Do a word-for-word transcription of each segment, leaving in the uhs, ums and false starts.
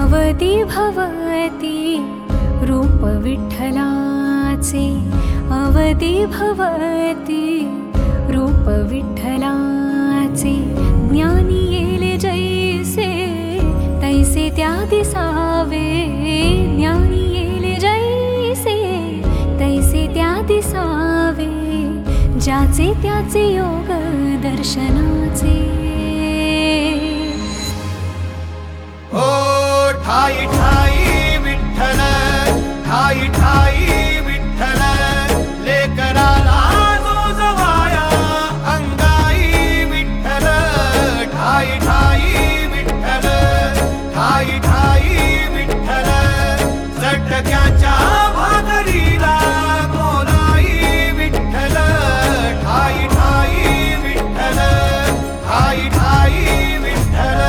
अवधी भवती रूप विठ्ठलाचे, अवधी भवती रूप विठ्ठलाचे. ज्ञानी येले जैसे तैसे त्या दिसावे, ज्ञानी येले जैसे तैसे त्या दिसावे. ज्याचे त्याचे योग दर्शनाचे. ओ ठाई ठाई विठ्ठल, ठाई ठाई विठ्ठल, लेकराला जो जवाया अंगाई विठ्ठल. ठाई ठाई विठ्ठल, ठाई ठाई विठ्ठल, झटक्याच्या भाकरीला बोलाई विठ्ठल. ठाई ठाई विठ्ठल, ठाई ठाई विठ्ठल.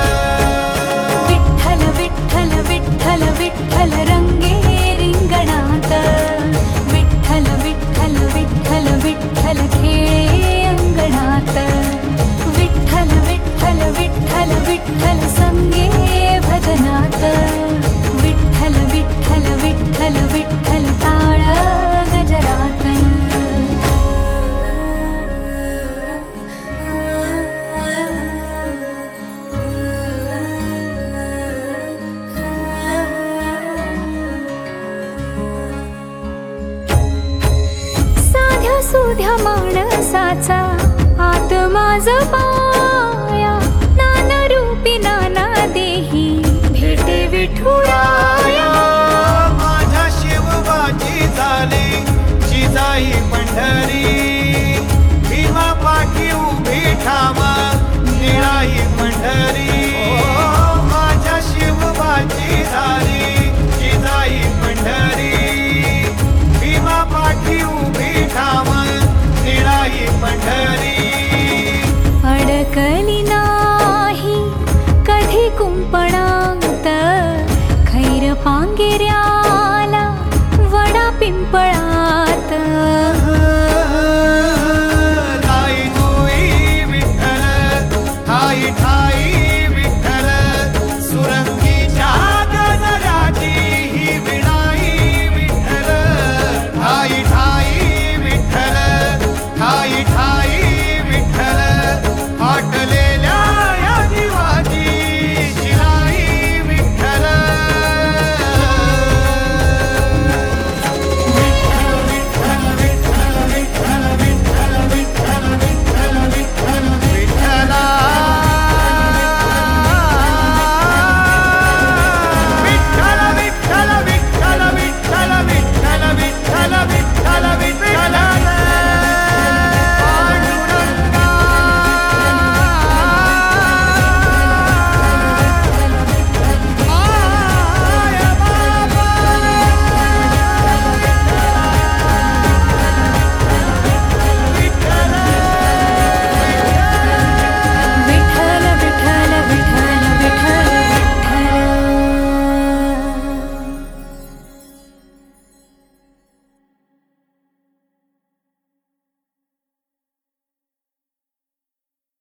विठ्ठल विठ्ठल विठ्ठल रंगे रिंगणात, विठ्ठल विठ्ठल विठ्ठल विठ्ठल खेळे अंगणात. विठ्ठल विठ्ठल विठ्ठल विठ्ठल संगे भजनात. विठ्ठल विठ्ठल विठ्ठल विठ्ठल टाळ गजरात. साध्या सुध्या माणसाचा आत्मा जपाया, नानरूपी नाना देही भेटे विठुराया. माझ्या शिवबाची झाली जिजाई पंढरी, भीमा पाठी उभी ठाम निळाई पंढरी. माझ्या शिवबाची झाली जिजाई पंढरी, भीमा पाठी उभी ठाम निळाई पंढरी. अडकली नाही कधी कुंपणात, खैर पांगिऱ्याला वडा पिंपळात.